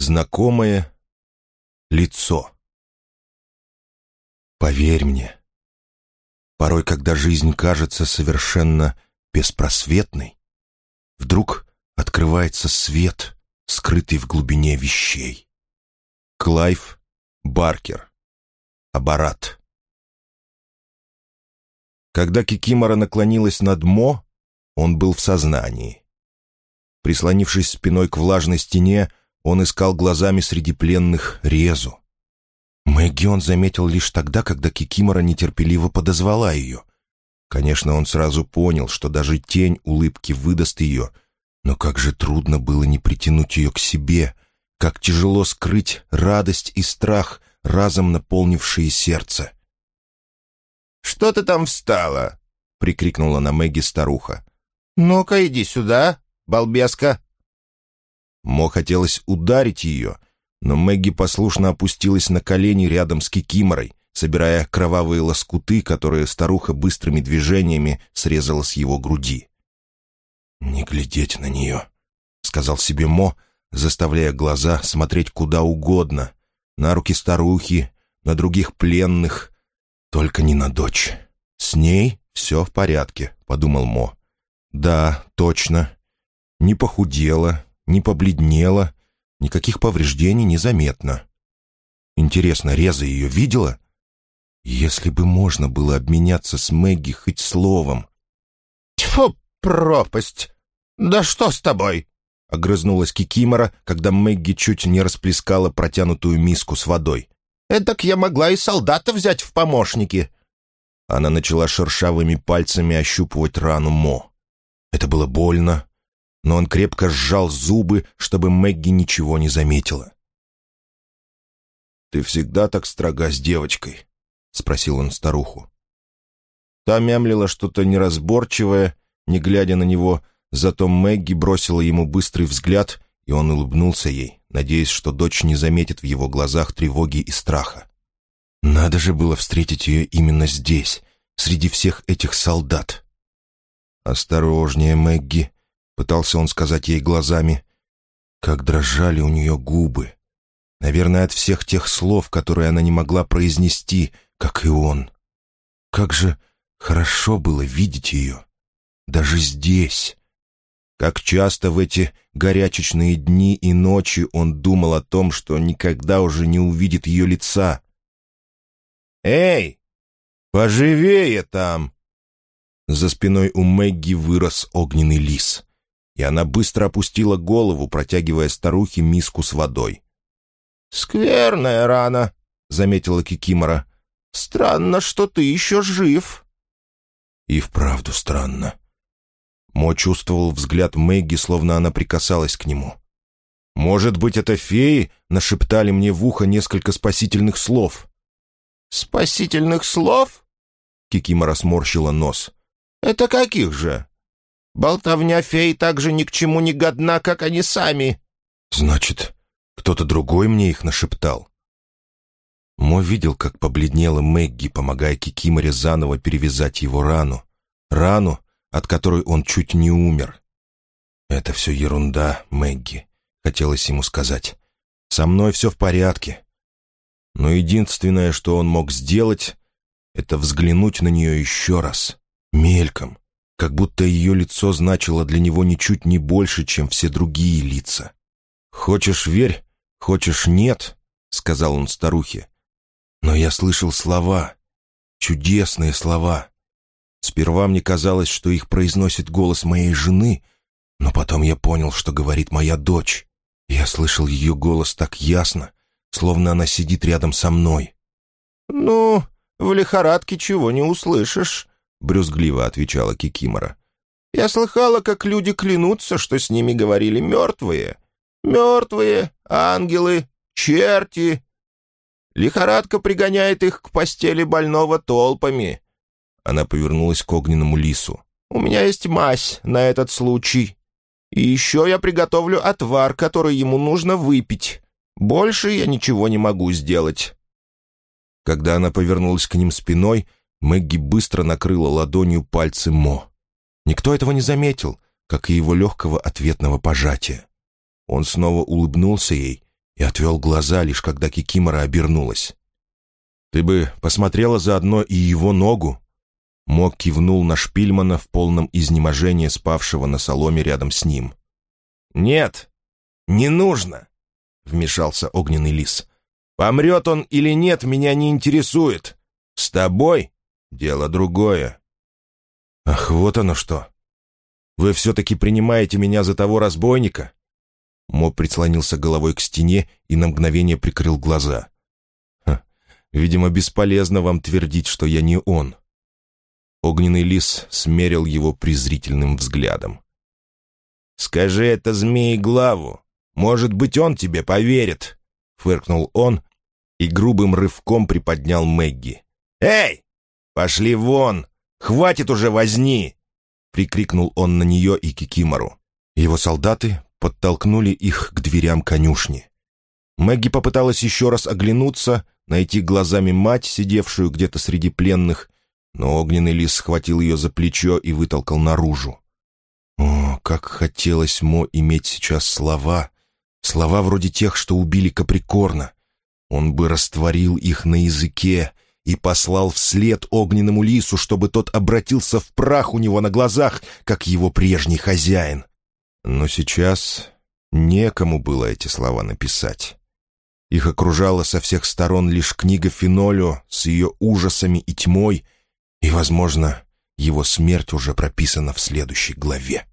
Знакомое лицо. Поверь мне, порой, когда жизнь кажется совершенно беспросветной, вдруг открывается свет, скрытый в глубине вещей. Клайв Баркер. Абарат. Когда Кикимора наклонилась над Мо, он был в сознании. Прислонившись спиной к влажной стене, он искал глазами среди пленных Резу. Мэгги он заметил лишь тогда, когда Кикимора нетерпеливо подозвала ее. Конечно, он сразу понял, что даже тень улыбки выдаст ее, но как же трудно было не притянуть ее к себе, как тяжело скрыть радость и страх, разом наполнившие сердце. «Что ты там встала?» — прикрикнула на Мэгги старуха. «Ну-ка, иди сюда, балбеска!» Мо хотелось ударить ее, но Мэгги послушно опустилась на колени рядом с Кикиморой, собирая кровавые лоскуты, которые старуха быстрыми движениями срезала с его груди. «Не глядеть на нее», — сказал себе Мо, заставляя глаза смотреть куда угодно, на руки старухи, на других пленных, только не на дочь. «С ней все в порядке», — подумал Мо. «Да, точно. Не похудела, не побледнела, никаких повреждений незаметно. Интересно, Реза ее видела? Если бы можно было обменяться с Мэгги хоть словом». «Тьфу, пропасть! Да что с тобой?» — огрызнулась Кикимора, когда Мэгги чуть не расплескала протянутую миску с водой. «Эдак я могла и солдата взять в помощники». Она начала шершавыми пальцами ощупывать рану Мо. Это было больно, но он крепко сжал зубы, чтобы Мэгги ничего не заметила. «Ты всегда так строга с девочкой?» — спросил он старуху. Та мямлила что-то неразборчивое, не глядя на него, зато Мэгги бросила ему быстрый взгляд, и он улыбнулся ей, надеясь, что дочь не заметит в его глазах тревоги и страха. Надо же было встретить ее именно здесь, среди всех этих солдат. «Осторожнее, Мэгги», — пытался он сказать ей глазами. Как дрожали у нее губы. Наверное, от всех тех слов, которые она не могла произнести, как и он. Как же хорошо было видеть ее. Даже здесь. Как часто в эти горячечные дни и ночи он думал о том, что никогда уже не увидит ее лица. «Эй, поживее там!» За спиной у Мэгги вырос огненный лис, и она быстро опустила голову, протягивая старухе миску с водой. «Скверная рана», — заметила Кикимора. «Странно, что ты еще жив». И вправду странно. Мо чувствовал взгляд Мэгги, словно она прикасалась к нему. «Может быть, это феи нашептали мне в ухо несколько спасительных слов?» «Спасительных слов?» — Кикимора сморщила нос. «Это каких же? Болтовня фей так же ни к чему не годна, как они сами». «Значит, кто-то другой мне их нашептал?» Мо видел, как побледнела Мэгги, помогая Кикиморе заново перевязать его рану. Рану, от которой он чуть не умер. «Это все ерунда, Мэгги», — хотелось ему сказать. «Со мной все в порядке». Но единственное, что он мог сделать, это взглянуть на нее еще раз, мельком, как будто ее лицо значило для него ничуть не больше, чем все другие лица. «Хочешь — верь, хочешь — нет», — сказал он старухе. «Но я слышал слова, чудесные слова. Сперва мне казалось, что их произносит голос моей жены, но потом я понял, что говорит моя дочь. Я слышал ее голос так ясно, словно она сидит рядом со мной». «Ну, в лихорадке чего не услышишь», — брюзгливо отвечала Кикимора. «Я слыхала, как люди клянутся, что с ними говорили мертвые. Мертвые, ангелы, черти. Лихорадка пригоняет их к постели больного толпами». Она повернулась к огненному лису. «У меня есть мазь на этот случай. И еще я приготовлю отвар, который ему нужно выпить. Больше я ничего не могу сделать». Когда она повернулась к ним спиной, Мэгги быстро накрыла ладонью пальцы Мо. Никто этого не заметил, как и его легкого ответного пожатия. Он снова улыбнулся ей, и отвел глаза, лишь когда Кикимора обернулась. «Ты бы посмотрела заодно и его ногу?» Мо кивнул на Шпильмана в полном изнеможении, спавшего на соломе рядом с ним. «Нет, не нужно», — вмешался огненный лис. «Помрет он или нет, меня не интересует. С тобой дело другое». «Ах, вот оно что! Вы все-таки принимаете меня за того разбойника?» Мо прислонился головой к стене и на мгновение прикрыл глаза. «Видимо, бесполезно вам твердить, что я не он». Огненный лис смерил его презрительным взглядом. «Скажи это Змееглаву. Может быть, он тебе поверит», — фыркнул он и грубым рывком приподнял Мэгги. «Эй, пошли вон! Хватит уже возни!» — прикрикнул он на нее и Кикимору. Его солдаты подтолкнули их к дверям конюшни. Мэгги попыталась еще раз оглянуться, найти глазами мать, сидевшую где-то среди пленных, но огненный лис схватил ее за плечо и вытолкал наружу. О, как хотелось Мо иметь сейчас слова вроде тех, что убили Каприкорна. Он бы растворил их на языке и послал вслед огненному лису, чтобы тот обратился в прах у него на глазах, как его прежний хозяин. Но сейчас некому было эти слова написать. Их окружала со всех сторон лишь книга Фенолио с ее ужасами и тьмой, и, возможно, его смерть уже прописана в следующей главе.